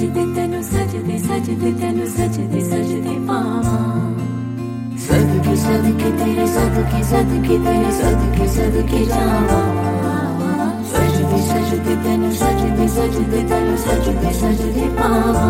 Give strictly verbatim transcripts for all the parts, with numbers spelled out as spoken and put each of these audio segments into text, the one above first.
सजदे तेनु सजदे सजदे तेनु सजदे सजदे पावा सदके सदके तेरे सदके सदके तेरे सदके सदके जावा सजदे सजदे तेनु सजदे सजदे तेनु सजदे सजदे पावा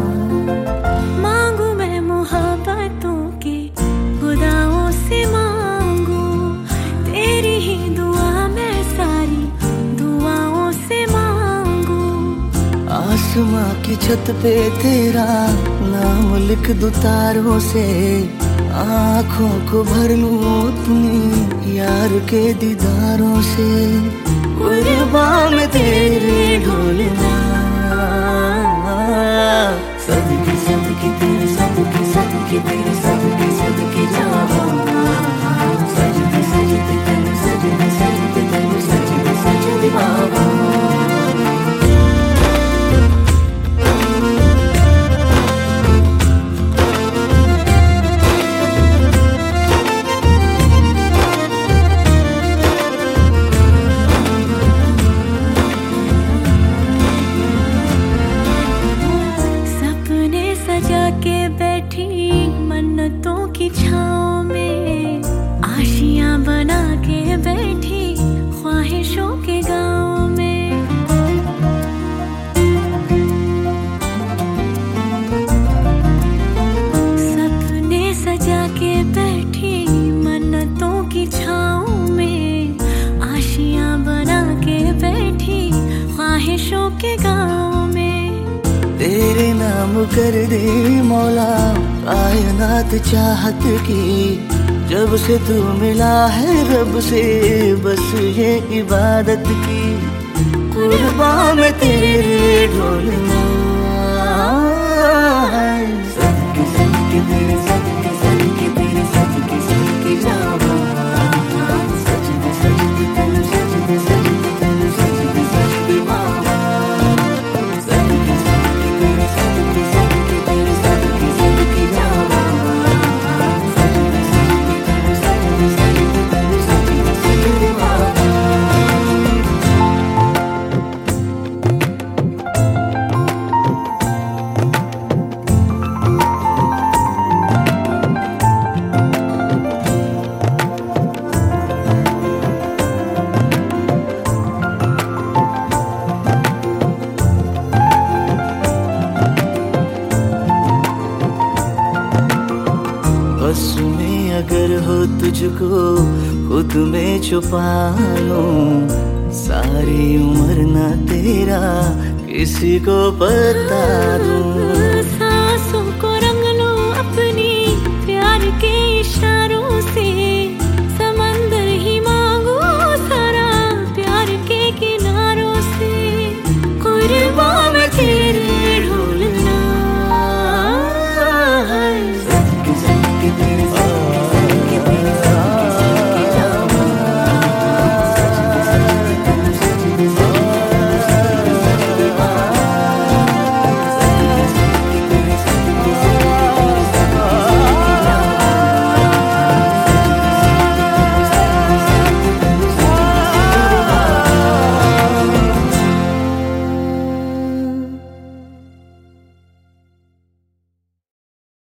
मांगू मैं मोहब्बतों के खुदाओं से मांगू तेरी ही दुआ मैं सारी दुआओं से मांगू आसमां की छत पे तेरा नाम लिख दूं तारों से आँखों को भर लूं अपनी यार के दीदारों से कुर्बान में तेरे ढोलना सदके सदके तेरे सदके सदके तेरे सदके सदके जावा सजदे सजदे तेरे सजदे सजदे तेरे सजदे सजदे बाबा के बैठी मन्नतों की छाँव में आशियां बना के बैठी ख्वाहिशों के गाँव में सपने सजा के बैठी मन्नतों की छाँव में आशियां बना के बैठी ख्वाहिशों के गाँव में तेरे नाम कर दे मौला कायनात चाहत की जब से तू मिला है रब से बस ये इबादत की कुर्बान में तेरे ढोलना सदके सदके तेरे सदके सदके तेरे सदके सदके जावा सजदे सजदे तेरे सजदे सजदे तेरे सजदे सजदे बाबा बस में अगर हो तुझको खुद में छुपा लूं सारी उम्र ना तेरा किसी को बता दूं